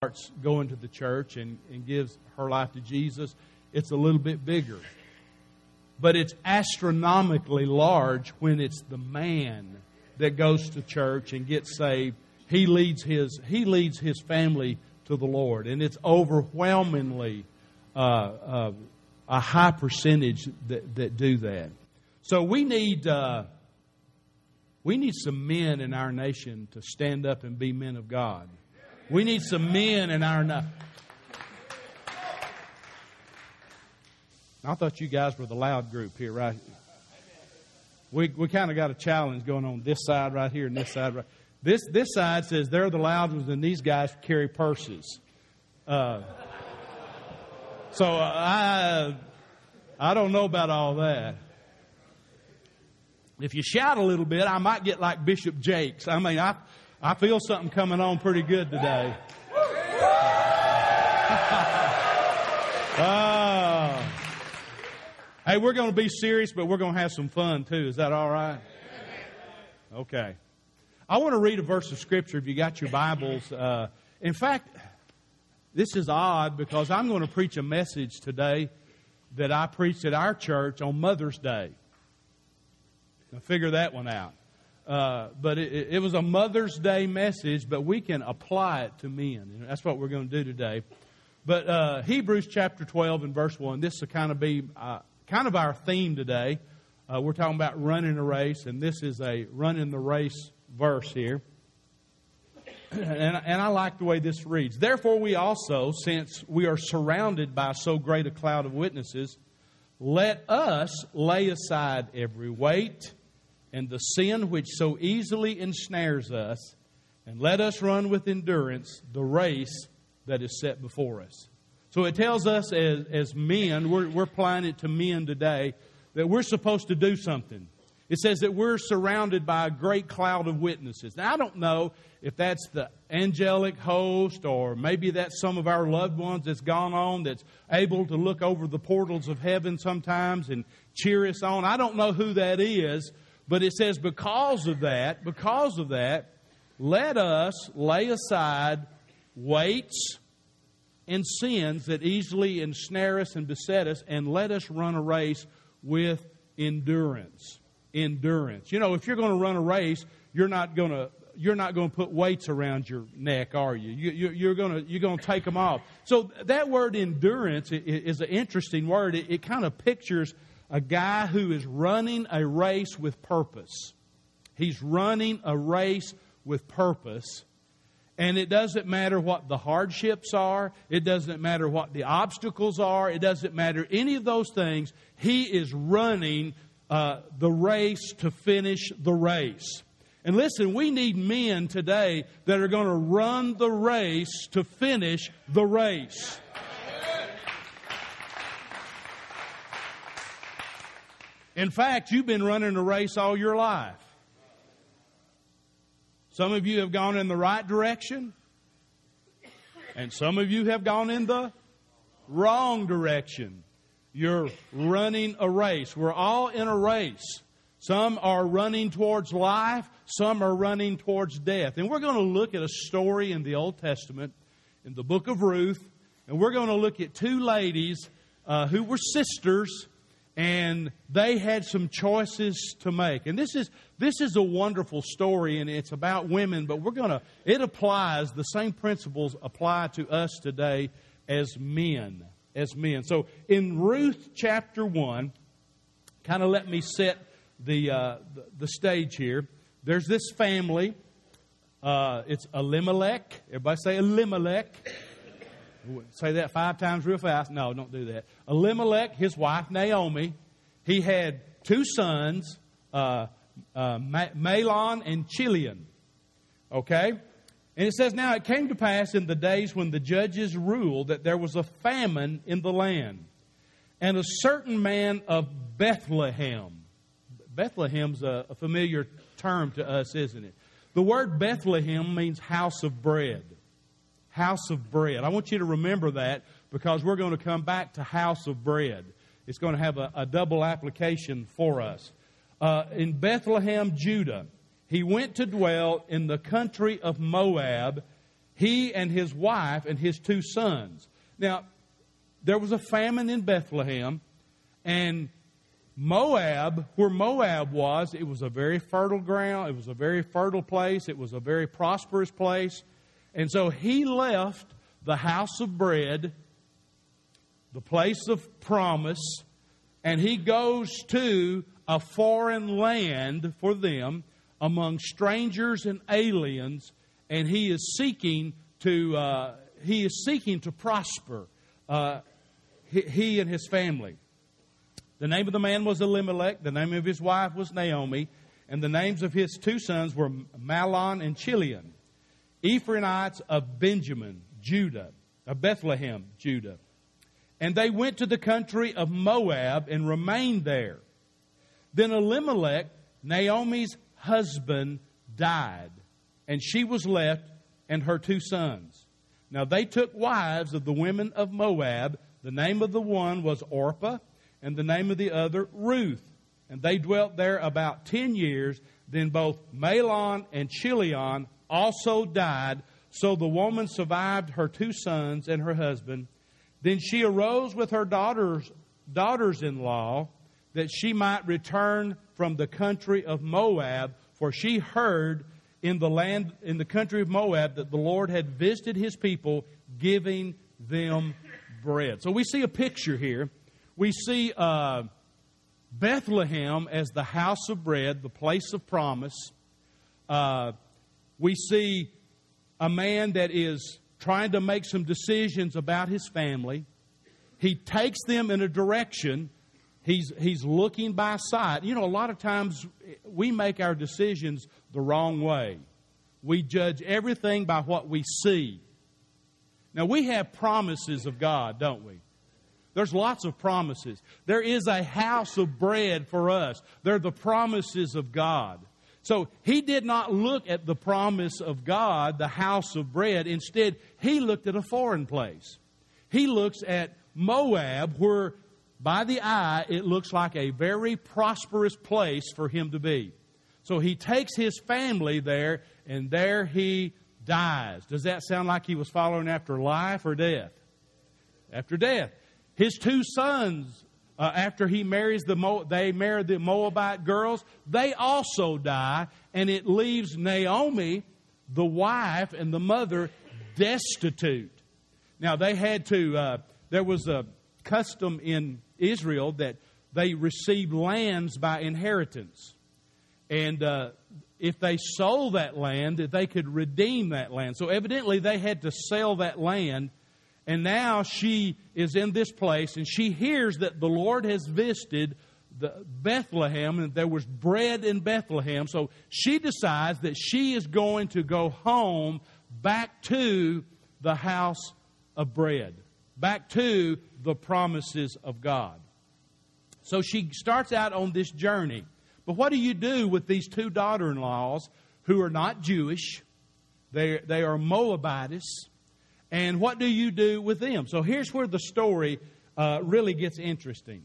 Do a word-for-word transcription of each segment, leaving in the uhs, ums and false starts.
starts going to the church and, and gives her life to Jesus, it's a little bit bigger. But it's astronomically large when it's the man that goes to church and gets saved. He leads his he leads his family to the Lord, and it's overwhelmingly uh, uh, a high percentage that, that do that. So we need uh, we need some men in our nation to stand up and be men of God. We need some men in our nation. I thought you guys were the loud group here, right? We we kind of got a challenge going on this side right here and this side right. This this side says they're the loud ones and these guys carry purses. Uh, so I I don't know about all that. If you shout a little bit, I might get like Bishop Jakes. I mean, I I feel something coming on pretty good today. uh, hey, we're going to be serious, but we're going to have some fun too. Is that all right? Okay. I want to read a verse of Scripture if you got your Bibles. Uh, in fact, this is odd because I'm going to preach a message today that I preached at our church on Mother's Day. Now figure that one out. Uh, but it, it was a Mother's Day message, but we can apply it to men. And that's what we're going to do today. But uh, Hebrews chapter twelve and verse one, this will kind of be uh, kind of our theme today. Uh, we're talking about running a race, and this is a running the race verse here. And, and I like the way this reads. Therefore we also, since we are surrounded by so great a cloud of witnesses, let us lay aside every weight and the sin which so easily ensnares us, and let us run with endurance the race that is set before us. So it tells us as, as men, we're, we're applying it to men today, that we're supposed to do something. It says that we're surrounded by a great cloud of witnesses. Now, I don't know if that's the angelic host or maybe that's some of our loved ones that's gone on that's able to look over the portals of heaven sometimes and cheer us on. I don't know who that is, but it says because of that, because of that, let us lay aside weights and sins that easily ensnare us and beset us, and let us run a race with endurance. Endurance. You know, if you're going to run a race, you're not going to you're not going to put weights around your neck, are you? you, you you're going to you're going to take them off. So that word endurance is an interesting word. It, it kind of pictures a guy who is running a race with purpose. He's running a race with purpose. And it doesn't matter what the hardships are. It doesn't matter what the obstacles are. It doesn't matter any of those things. He is running uh, the race to finish the race. And listen, we need men today that are going to run the race to finish the race. In fact, you've been running a race all your life. Some of you have gone in the right direction, and some of you have gone in the wrong direction. You're running a race. We're all in a race. Some are running towards life. Some are running towards death. And we're going to look at a story in the Old Testament, in the book of Ruth, and we're going to look at two ladies uh, who were sisters, and they had some choices to make. And this is this is a wonderful story, and it's about women, but we're going to, it applies, the same principles apply to us today as men. As men. So in Ruth chapter one, kind of let me set the, uh, the, the stage here. There's this family. Uh, it's Elimelech. Everybody say Elimelech. Say that five times real fast. No, don't do that. Elimelech, his wife Naomi, he had two sons, uh, uh, Mahlon and Chilion. Okay? And it says, now it came to pass in the days when the judges ruled that there was a famine in the land. And a certain man of Bethlehem. Bethlehem's a, a familiar term to us, isn't it? The word Bethlehem means house of bread. House of bread. I want you to remember that because we're going to come back to house of bread. It's going to have a, a double application for us. Uh, in Bethlehem, Judah, he went to dwell in the country of Moab. he and his wife and his two sons. Now, there was a famine in Bethlehem, and Moab, where Moab was, it was a very fertile ground. It was a very fertile place. It was a very prosperous place. And so he left the house of bread, the place of promise, and he goes to a foreign land for them among strangers and aliens, and he is seeking to uh, he is seeking to prosper. Uh, he, he and his family. The name of the man was Elimelech. The name of his wife was Naomi. And the names of his two sons were Mahlon and Chilion, Ephraimites of Benjamin, Judah, of Bethlehem, Judah. And they went to the country of Moab and remained there. Then Elimelech, Naomi's husband, died, and she was left and her two sons. Now they took wives of the women of Moab. The name of the one was Orpah, and the name of the other Ruth. And they dwelt there about ten years. Then both Mahlon and Chilion also died. So the woman survived her two sons and her husband. Then she arose with her daughters, daughters-in-law, that she might return from the country of Moab, for she heard in the land, in the country of Moab, that the Lord had visited his people, giving them bread. So we see a picture here. We see uh, Bethlehem as the house of bread, the place of promise. Uh, we see a man that is trying to make some decisions about his family. He takes them in a direction. He's, he's looking by sight. You know, a lot of times we make our decisions the wrong way. We judge everything by what we see. Now, we have promises of God, don't we? There's lots of promises. There is a house of bread for us. They're the promises of God. So he did not look at the promise of God, the house of bread. Instead, he looked at a foreign place. He looks at Moab, where by the eye it looks like a very prosperous place for him to be. So he takes his family there, and there he dies. Does that sound like he was following after life or death? After death. His two sons, uh, after he marries the Mo- they marry the Moabite girls, they also die, and it leaves Naomi, the wife and the mother, destitute. Now they had to. Uh, there was a custom in Israel that they received lands by inheritance, and uh, if they sold that land, they could redeem that land. So evidently, they had to sell that land. And now she is in this place, and she hears that the Lord has visited the Bethlehem, and there was bread in Bethlehem. So she decides that she is going to go home back to the house of bread, back to the promises of God. So she starts out on this journey. But what do you do with these two daughter-in-laws who are not Jewish? They, they are Moabites. And what do you do with them? So here's where the story uh, really gets interesting.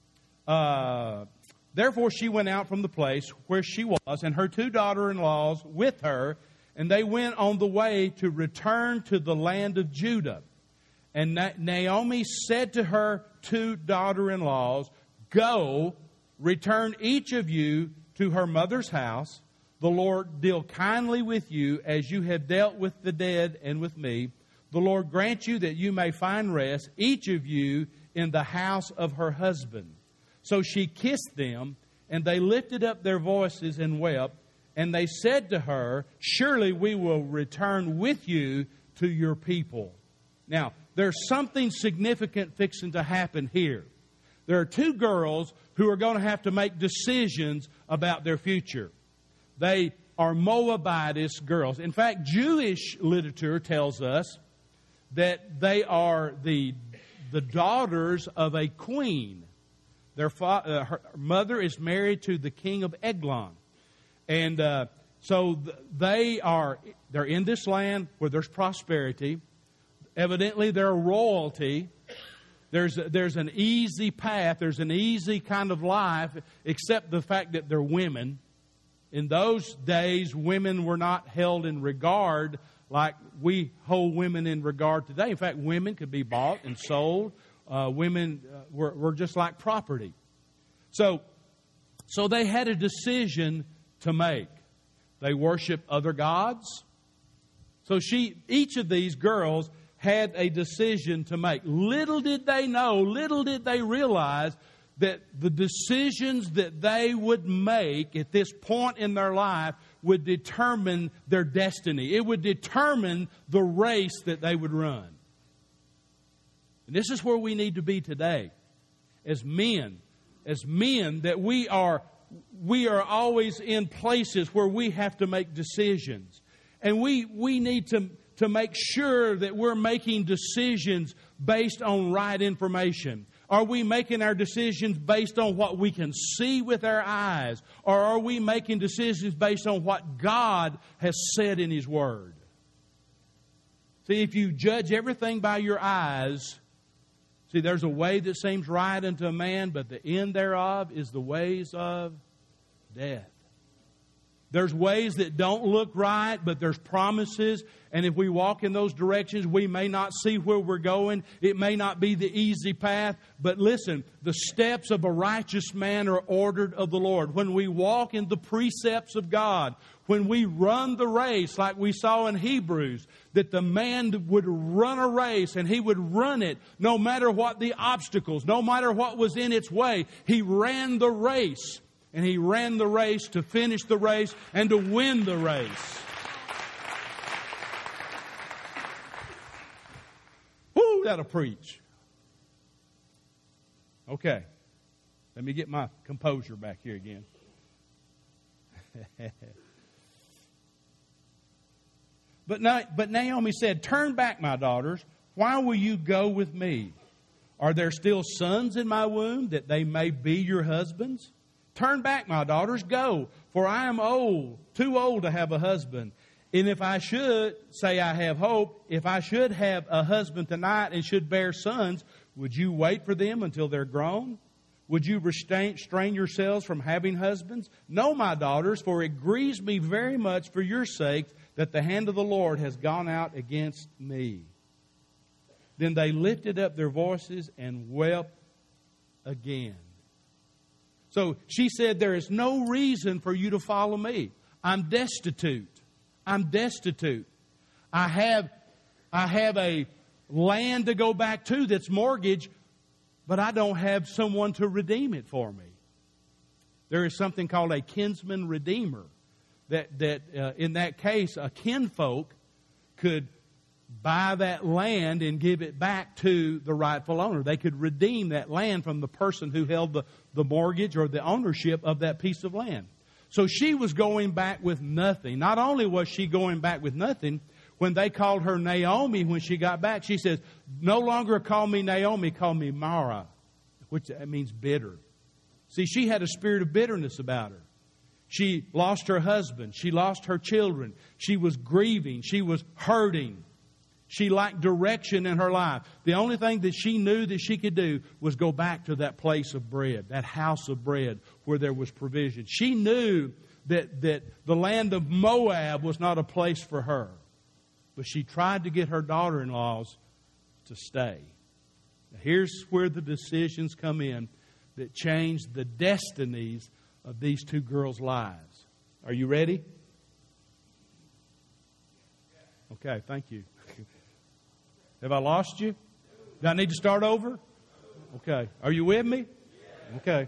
Uh, Therefore she went out from the place where she was, and her two daughter-in-laws with her, and they went on the way to return to the land of Judah. And Na- Naomi said to her two daughter-in-laws, "Go, return each of you to her mother's house. The Lord deal kindly with you as you have dealt with the dead and with me. The Lord grant you that you may find rest, each of you, in the house of her husband." So she kissed them, and they lifted up their voices and wept. And they said to her, "Surely we will return with you to your people." Now, there's something significant fixing to happen here. There are two girls who are going to have to make decisions about their future. They are Moabitess girls. In fact, Jewish literature tells us that they are the, the daughters of a queen. Their fa- uh, her mother is married to the king of Eglon. And uh, so th- they are, they're in this land where there's prosperity. Evidently, they're royalty. There's, there's an easy path. There's an easy kind of life, except the fact that they're women. In those days, women were not held in regard like we hold women in regard today. In fact, women could be bought and sold. Uh, women uh, were, were just like property. So, so they had a decision to make. They worshiped other gods. So she, each of these girls had a decision to make. Little did they know, little did they realize that the decisions that they would make at this point in their life would determine their destiny. It would determine the race that they would run. And this is where we need to be today. As men, as men, that we are, we are always in places where we have to make decisions. And we, we need to, to make sure that we're making decisions based on right information. Are we making our decisions based on what we can see with our eyes? Or are we making decisions based on what God has said in His Word? See, if you judge everything by your eyes, see, there's a way that seems right unto a man, but the end thereof is the ways of death. There's ways that don't look right, but there's promises. And if we walk in those directions, we may not see where we're going. It may not be the easy path. But listen, the steps of a righteous man are ordered of the Lord. When we walk in the precepts of God, when we run the race like we saw in Hebrews, that the man would run a race and he would run it no matter what the obstacles, no matter what was in its way. He ran the race. And he ran the race to finish the race and to win the race. Woo, that'll preach. Okay. Let me get my composure back here again. But, but Naomi said, "Turn back, my daughters. Why will you go with me? Are there still sons in my womb that they may be your husbands? Turn back, my daughters, go, for I am old, too old to have a husband. And if I should say I have hope, if I should have a husband tonight and should bear sons, would you wait for them until they're grown? Would you restrain, restrain yourselves from having husbands? No, my daughters, for it grieves me very much for your sakes that the hand of the Lord has gone out against me." Then they lifted up their voices and wept again. So she said, "There is no reason for you to follow me. I'm destitute. I'm destitute. I have, I have a land to go back to that's mortgaged, but I don't have someone to redeem it for me." There is something called a kinsman redeemer. That, that uh, in that case, a kinfolk could buy that land and give it back to the rightful owner. They could redeem that land from the person who held the, the mortgage or the ownership of that piece of land. So she was going back with nothing. Not only was she going back with nothing, when they called her Naomi when she got back, she says, "No longer call me Naomi, call me Mara," which means bitter. See, she had a spirit of bitterness about her. She lost her husband. She lost her children. She was grieving. She was hurting. She lacked direction in her life. The only thing that she knew that she could do was go back to that place of bread, that house of bread where there was provision. She knew that, that the land of Moab was not a place for her. But she tried to get her daughter-in-laws to stay. Now, here's where the decisions come in that change the destinies of these two girls' lives. Are you ready? Okay, thank you. Have I lost you? Do I need to start over? Okay. Are you with me? Okay.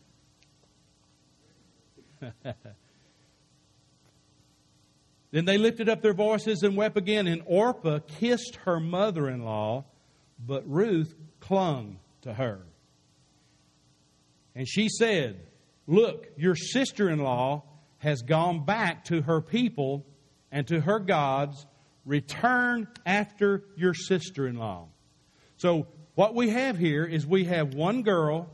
Then they lifted up their voices and wept again, and Orpah kissed her mother-in-law, but Ruth clung to her. And she said, "Look, your sister-in-law has gone back to her people and to her gods. Return after your sister-in-law." So what we have here is we have one girl.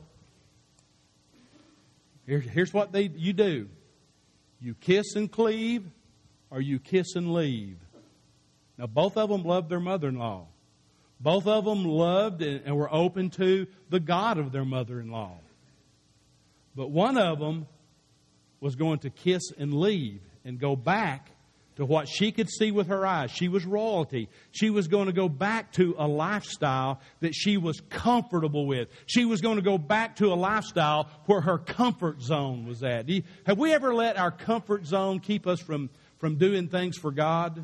Here, here's what they you do. You kiss and cleave, or you kiss and leave. Now, both of them loved their mother-in-law. Both of them loved and were open to the God of their mother-in-law. But one of them was going to kiss and leave and go back to what she could see with her eyes. She was royalty. She was going to go back to a lifestyle that she was comfortable with. She was going to go back to a lifestyle where her comfort zone was at. Do you, have we ever let our comfort zone keep us from, from doing things for God?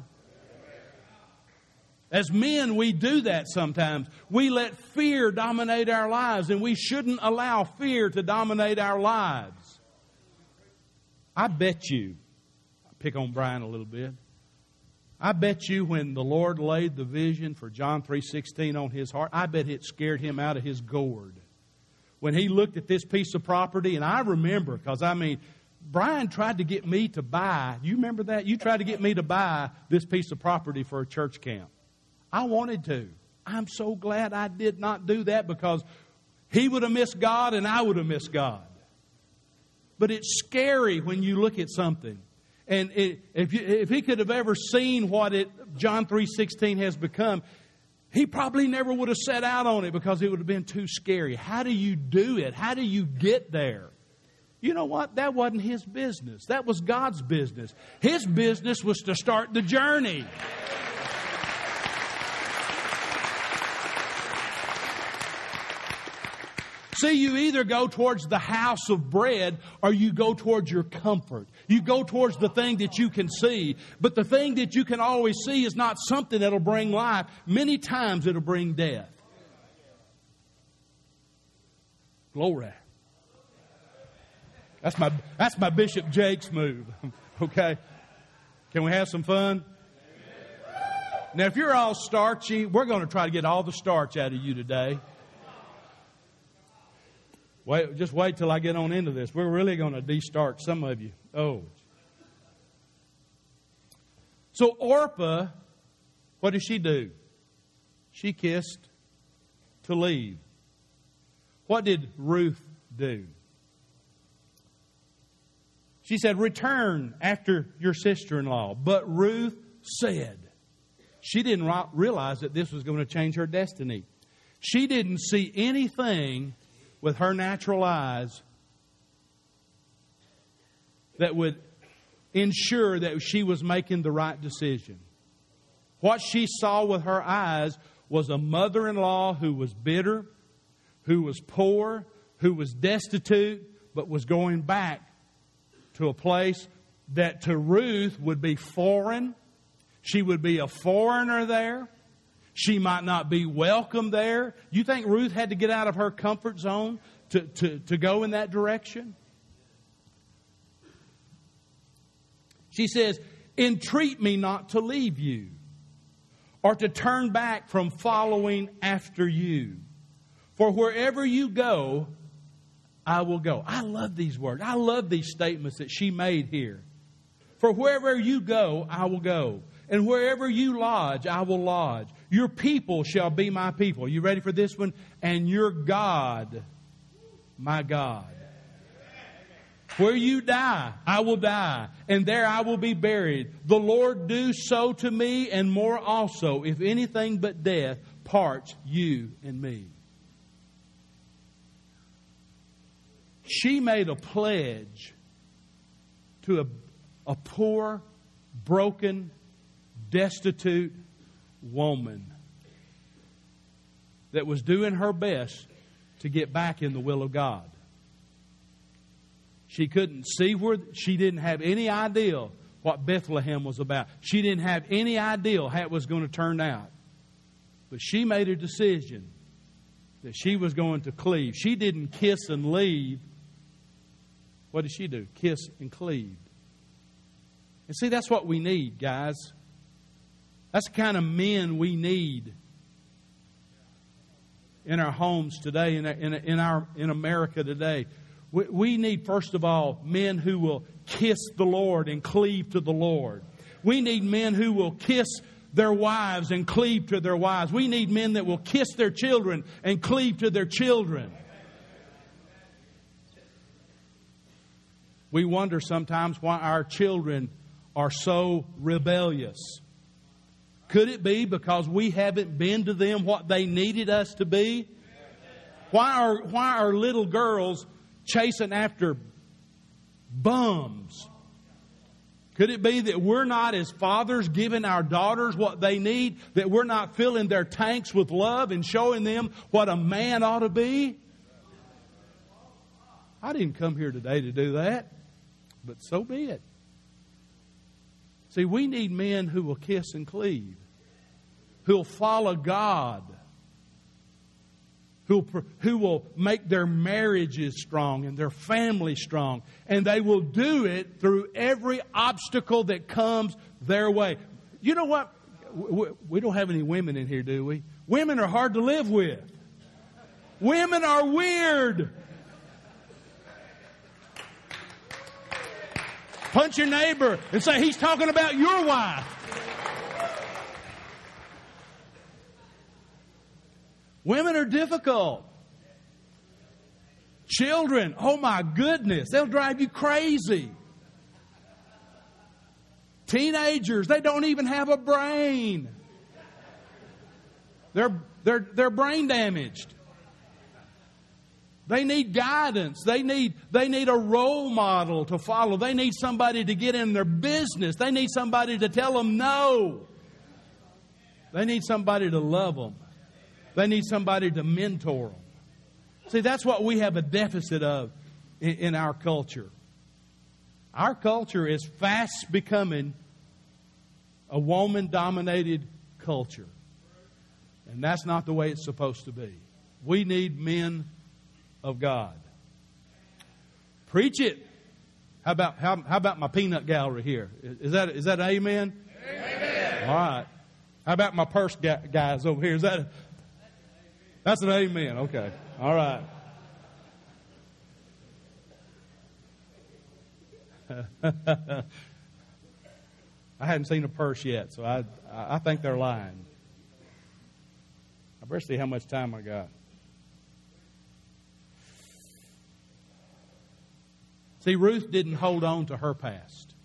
As men, we do that sometimes. We let fear dominate our lives, and we shouldn't allow fear to dominate our lives. I bet you, I'll pick on Brian a little bit, I bet you when the Lord laid the vision for John three sixteen on his heart, I bet it scared him out of his gourd. When he looked at this piece of property, and I remember, because I mean, Brian tried to get me to buy, you remember that? You tried to get me to buy this piece of property for a church camp. I wanted to. I'm so glad I did not do that, because he would have missed God and I would have missed God. But it's scary when you look at something. And it, if, you, if he could have ever seen what it John three sixteen has become, he probably never would have set out on it, because it would have been too scary. How do you do it? How do you get there? You know what? That wasn't his business. That was God's business. His business was to start the journey. See, you either go towards the house of bread or you go towards your comfort. You go towards the thing that you can see. But the thing that you can always see is not something that'll bring life. Many times it'll bring death. Glory. That's my, that's my Bishop Jakes move. Okay? Can we have some fun? Now, if you're all starchy, we're going to try to get all the starch out of you today. Wait, just wait till I get on into this. We're really going to de-starch some of you. Oh. So Orpah, what did she do? She kissed to leave. What did Ruth do? She said, return after your sister-in-law. But Ruth said, she didn't realize that this was going to change her destiny. She didn't see anything with her natural eyes that would ensure that she was making the right decision. What she saw with her eyes was a mother-in-law who was bitter, who was poor, who was destitute, but was going back to a place that to Ruth would be foreign. She would be a foreigner there. She might not be welcome there. You think Ruth had to get out of her comfort zone to, to, to go in that direction? She says, entreat me not to leave you or to turn back from following after you. For wherever you go, I will go. I love these words. I love these statements that she made here. For wherever you go, I will go. And wherever you lodge, I will lodge. Your people shall be my people. You ready for this one? And your God, my God. Where you die, I will die, and there I will be buried. The Lord do so to me, and more also, if anything but death parts you and me. She made a pledge to a, a poor, broken, destitute woman that was doing her best to get back in the will of God. She couldn't see where, she didn't have any idea what Bethlehem was about. She didn't have any idea how it was going to turn out. But she made a decision that she was going to cleave. She didn't kiss and leave. What did she do? Kiss and cleave. And see, that's what we need, guys. That's the kind of men we need in our homes today, in our, in, in, our, in America today. We, we need, first of all, men who will kiss the Lord and cleave to the Lord. We need men who will kiss their wives and cleave to their wives. We need men that will kiss their children and cleave to their children. We wonder sometimes why our children are so rebellious. Could it be because we haven't been to them what they needed us to be? Why are, why are little girls chasing after bums? Could it be that we're not, as fathers, giving our daughters what they need? That we're not filling their tanks with love and showing them what a man ought to be? I didn't come here today to do that, but so be it. See, we need men who will kiss and cleave, who will follow God, who, who will make their marriages strong and their family strong. And they will do it through every obstacle that comes their way. You know what? We don't have any women in here, do we? Women are hard to live with. Women are weird. Punch your neighbor and say, he's talking about your wife. Women are difficult. Children, oh my goodness, they'll drive you crazy. Teenagers, they don't even have a brain. They're, they're, they're brain damaged. They need guidance. They need, they need a role model to follow. They need somebody to get in their business. They need somebody to tell them no. They need somebody to love them. They need somebody to mentor them. See, that's what we have a deficit of in, in our culture. Our culture is fast becoming a woman-dominated culture. And that's not the way it's supposed to be. We need men of God. Preach it. How about how, how about my peanut gallery here? Is that is that an amen? Amen. All right. How about my purse guys over here? Is that a, that's an amen? Okay. All right. I hadn't seen a purse yet, so I I think they're lying. I better see how much time I got. See, Ruth didn't hold on to her past.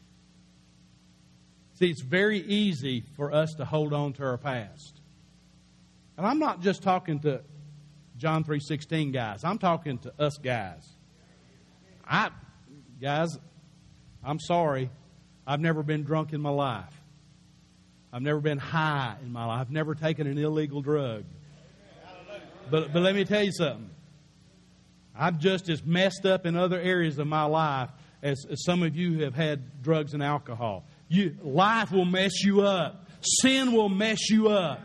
See, it's very easy for us to hold on to our past. And I'm not just talking to John three sixteen guys. I'm talking to us guys. I, guys, I'm sorry. I've never been drunk in my life. I've never been high in my life. I've never taken an illegal drug. But, but let me tell you something. I'm just as messed up in other areas of my life as, as some of you have had drugs and alcohol. You, life will mess you up. Sin will mess you up.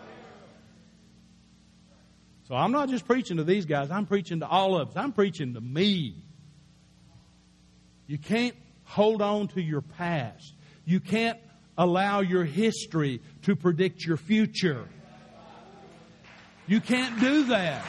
So I'm not just preaching to these guys. I'm preaching to all of us. I'm preaching to me. You can't hold on to your past. You can't allow your history to predict your future. You can't do that.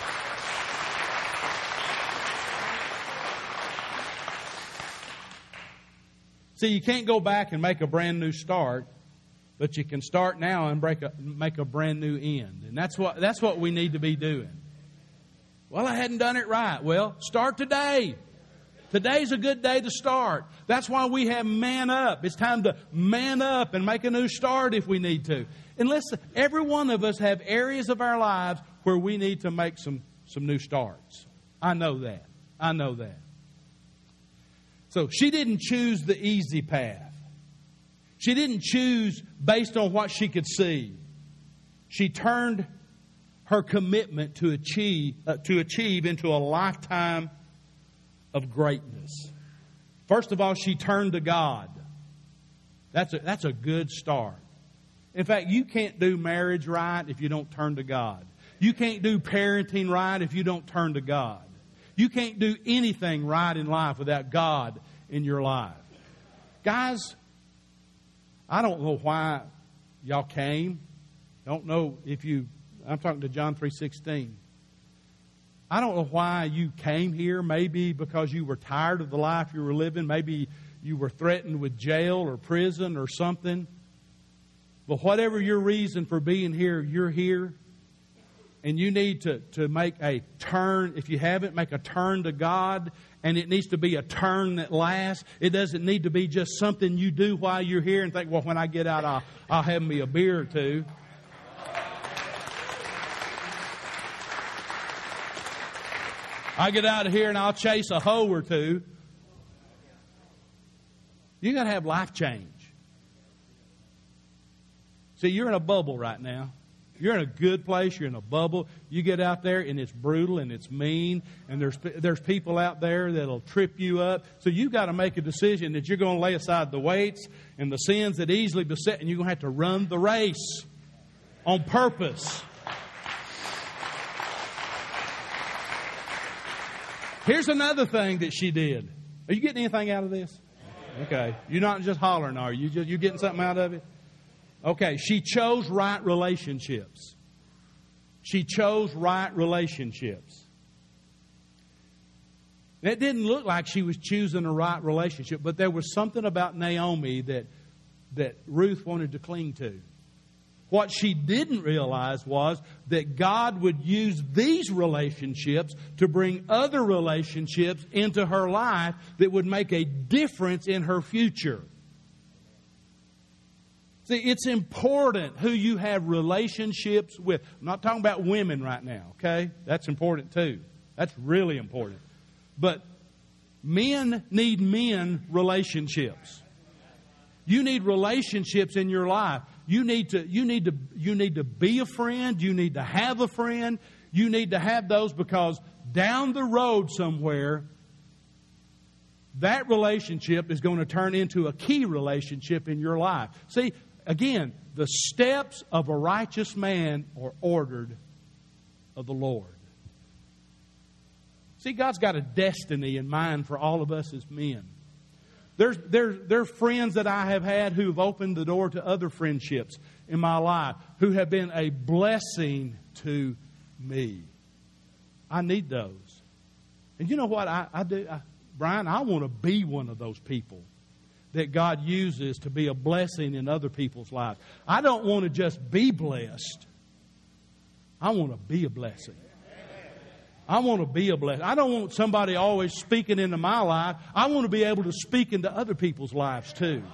See, you can't go back and make a brand new start, but you can start now and break a, make a brand new end. And that's what that's what we need to be doing. Well, I hadn't done it right. Well, start today. Today's a good day to start. That's why we have Man Up. It's time to man up and make a new start if we need to. And listen, every one of us have areas of our lives where we need to make some, some new starts. I know that. I know that. So she didn't choose the easy path. She didn't choose based on what she could see. She turned her commitment to achieve, uh, to achieve into a lifetime of greatness. First of all, she turned to God. That's a, that's a good start. In fact, you can't do marriage right if you don't turn to God. You can't do parenting right if you don't turn to God. You can't do anything right in life without God in your life. Guys, I don't know why y'all came. Don't know if you... I'm talking to John three sixteen. I don't know why you came here. Maybe because you were tired of the life you were living. Maybe you were threatened with jail or prison or something. But whatever your reason for being here, you're here. And you need to, to make a turn. If you haven't, make a turn to God. And it needs to be a turn that lasts. It doesn't need to be just something you do while you're here and think, well, when I get out, I'll, I'll have me a beer or two. I get out of here and I'll chase a hoe or two. You got to have life change. See, you're in a bubble right now. You're in a good place. You're in a bubble. You get out there and it's brutal and it's mean. And there's there's people out there that'll trip you up. So you've got to make a decision that you're going to lay aside the weights and the sins that easily beset. And you're going to have to run the race on purpose. Here's another thing that she did. Are you getting anything out of this? Okay. You're not just hollering, are you? You getting something out of it? Okay, she chose right relationships. She chose right relationships. It didn't look like she was choosing a right relationship, but there was something about Naomi that, that Ruth wanted to cling to. What she didn't realize was that God would use these relationships to bring other relationships into her life that would make a difference in her future. See, it's important who you have relationships with. I'm not talking about women right now, okay? That's important too. That's really important. But men need men relationships. You need relationships in your life. You need to, you need to, you need to be a friend. You need to have a friend. You need to have those because down the road somewhere, that relationship is going to turn into a key relationship in your life. See, again, the steps of a righteous man are ordered of the Lord. See, God's got a destiny in mind for all of us as men. There's, there's, there are friends that I have had who have opened the door to other friendships in my life who have been a blessing to me. I need those. And you know what I, I do? I, Brian, I want to be one of those people that God uses to be a blessing in other people's lives. I don't want to just be blessed. I want to be a blessing. I want to be a blessing. I don't want somebody always speaking into my life. I want to be able to speak into other people's lives too.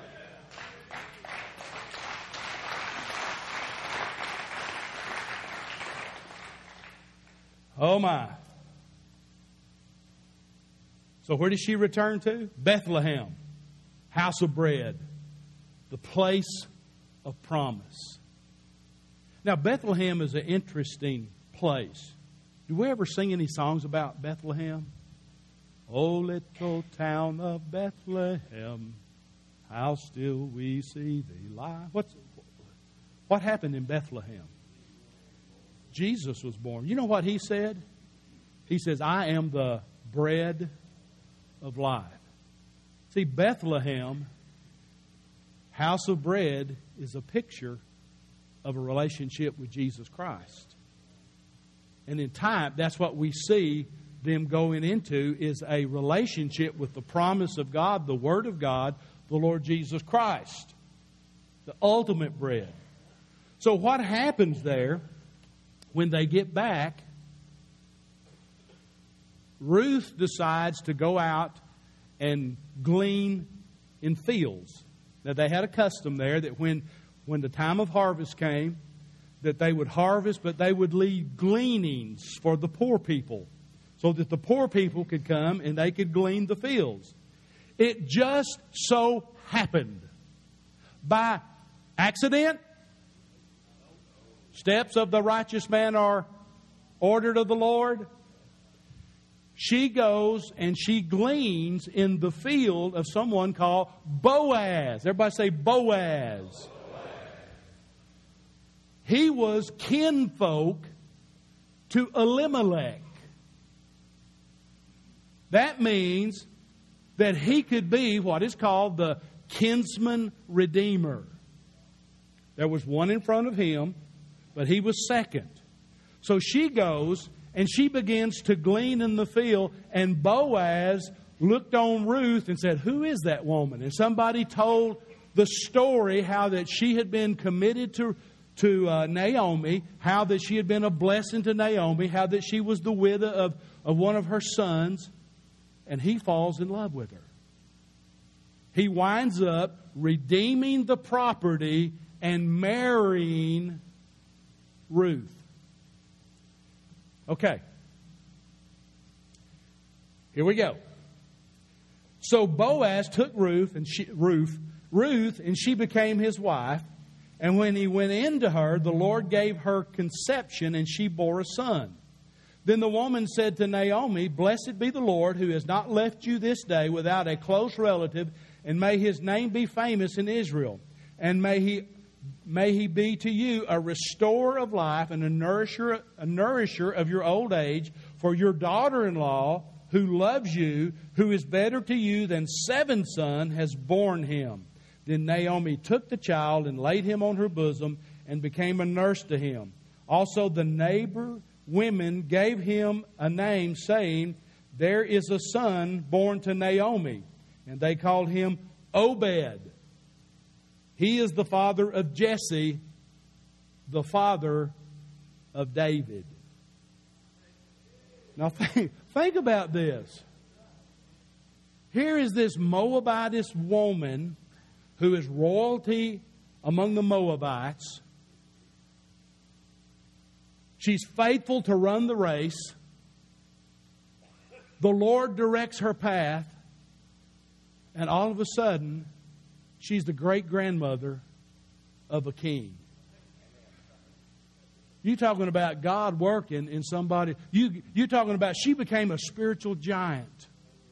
Oh my. So where did she return to? Bethlehem. House of bread, the place of promise. Now, Bethlehem is an interesting place. Do we ever sing any songs about Bethlehem? Oh, little town of Bethlehem, how still we see thee lie. What's, what happened in Bethlehem? Jesus was born. You know what he said? He says, I am the bread of life. See, Bethlehem, house of bread, is a picture of a relationship with Jesus Christ. And in time, that's what we see them going into, is a relationship with the promise of God, the Word of God, the Lord Jesus Christ. The ultimate bread. So what happens there when they get back? Ruth decides to go out and glean in fields. Now, they had a custom there that when, when the time of harvest came, that they would harvest, but they would leave gleanings for the poor people, so that the poor people could come and they could glean the fields. It just so happened, by accident, steps of the righteous man are ordered of the Lord. She goes and she gleans in the field of someone called Boaz. Everybody say Boaz. Boaz. He was kinfolk to Elimelech. That means that he could be what is called the kinsman redeemer. There was one in front of him, but he was second. So she goes and she begins to glean in the field, and Boaz looked on Ruth and said, who is that woman? And somebody told the story how that she had been committed to, to uh, Naomi, how that she had been a blessing to Naomi, how that she was the widow of, of one of her sons, and he falls in love with her. He winds up redeeming the property and marrying Ruth. Okay. Here we go. So Boaz took Ruth, and she, Ruth, Ruth, and she became his wife. And when he went into her, the Lord gave her conception, and she bore a son. Then the woman said to Naomi, Blessed be the Lord, who has not left you this day without a close relative, and may his name be famous in Israel. And may he, may he be to you a restorer of life and a nourisher, a nourisher of your old age. For your daughter-in-law, who loves you, who is better to you than seven sons, has borne him. Then Naomi took the child and laid him on her bosom and became a nurse to him. Also the neighbor women gave him a name, saying, There is a son born to Naomi. And they called him Obed. He is the father of Jesse, the father of David. Now think, think about this. Here is this Moabitess woman who is royalty among the Moabites. She's faithful to run the race. The Lord directs her path. And all of a sudden, she's the great-grandmother of a king. You talking about God working in somebody. You, you're talking about she became a spiritual giant.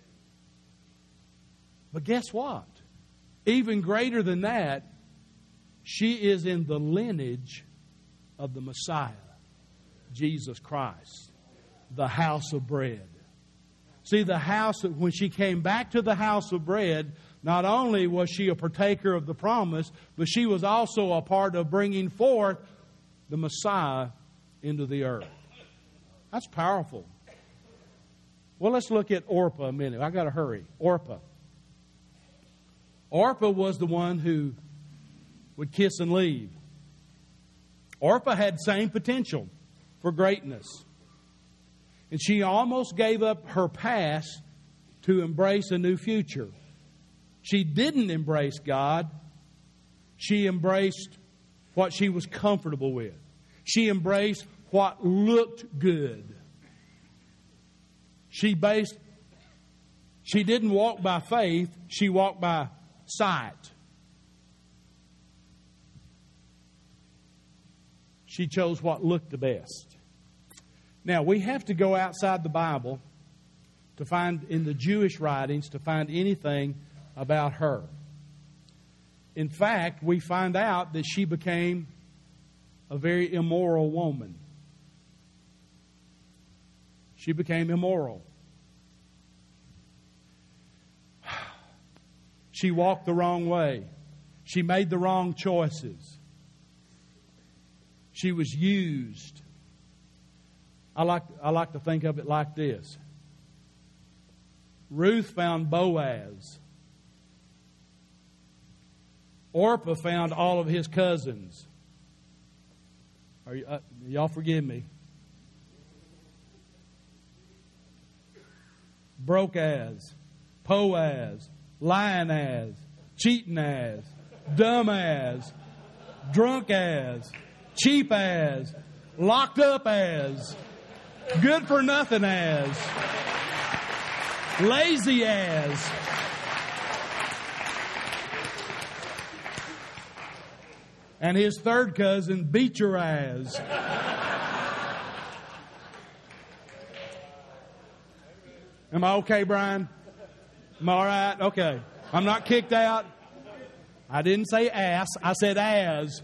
But guess what? Even greater than that, she is in the lineage of the Messiah, Jesus Christ, the house of bread. See, the house, when she came back to the house of bread, not only was she a partaker of the promise, but she was also a part of bringing forth the Messiah into the earth. That's powerful. Well, let's look at Orpah a minute. I got to hurry. Orpah. Orpah was the one who would kiss and leave. Orpah had same potential for greatness. And she almost gave up her past to embrace a new future. She didn't embrace God. She embraced what she was comfortable with. She embraced what looked good. She based, she didn't walk by faith, she walked by sight. She chose what looked the best. Now, we have to go outside the Bible to find, in the Jewish writings, to find anything about her. In fact, we find out that she became a very immoral woman. She became immoral. She walked the wrong way. She made the wrong choices. She was used. I like, I like to think of it like this. Ruth found Boaz. Orpah found all of his cousins. Are you, uh, y'all forgive me. Broke-as, po-as, lying-as, cheating-as, dumb-as, drunk-as, cheap-as, locked-up-as, good-for-nothing-as, lazy-as. And his third cousin beat your ass. Am I okay, Brian? Am I all right? Okay. I'm not kicked out. I didn't say ass. I said as.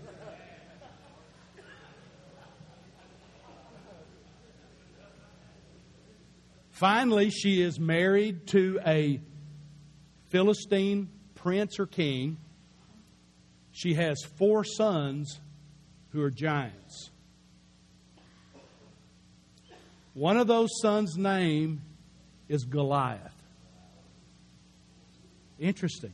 Finally, she is married to a Philistine prince or king. She has four sons who are giants. One of those sons' name is Goliath. Interesting.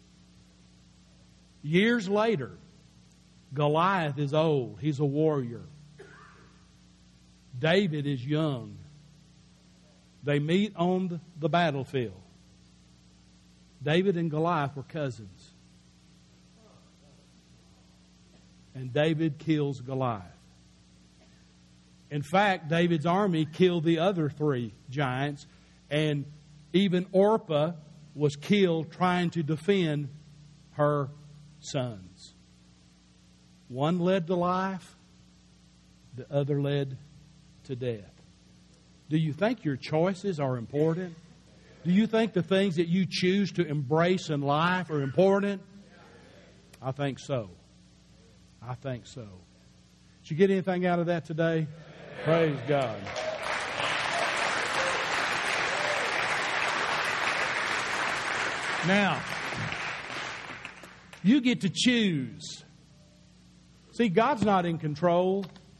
Years later, Goliath is old. He's a warrior. David is young. They meet on the battlefield. David and Goliath were cousins. And David kills Goliath. In fact, David's army killed the other three giants. And even Orpah was killed trying to defend her sons. One led to life, the other led to death. Do you think your choices are important? Do you think the things that you choose to embrace in life are important? I think so. I think so. Did you get anything out of that today? Praise God. Now, you get to choose. See, God's not in control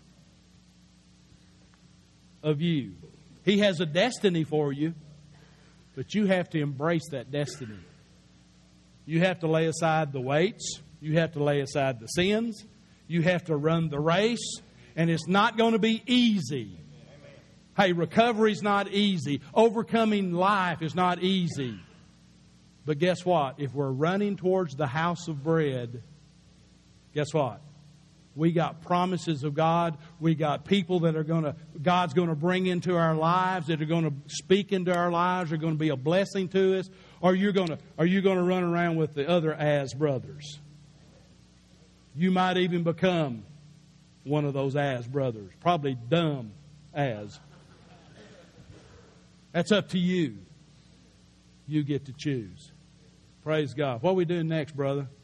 of you. He has a destiny for you, but you have to embrace that destiny. You have to lay aside the weights. You have to lay aside the sins. You have to run the race. And it's not going to be easy. Hey, recovery's not easy. Overcoming life is not easy. But guess what? If we're running towards the house of bread, guess what? We got promises of God. We got people that are going to, God's going to bring into our lives, that are going to speak into our lives, are going to be a blessing to us. Or you're going to, are you going to run around with the other as brothers? You might even become one of those as brothers. Probably dumb as. That's up to you. You get to choose. Praise God. What are we doing next, brother?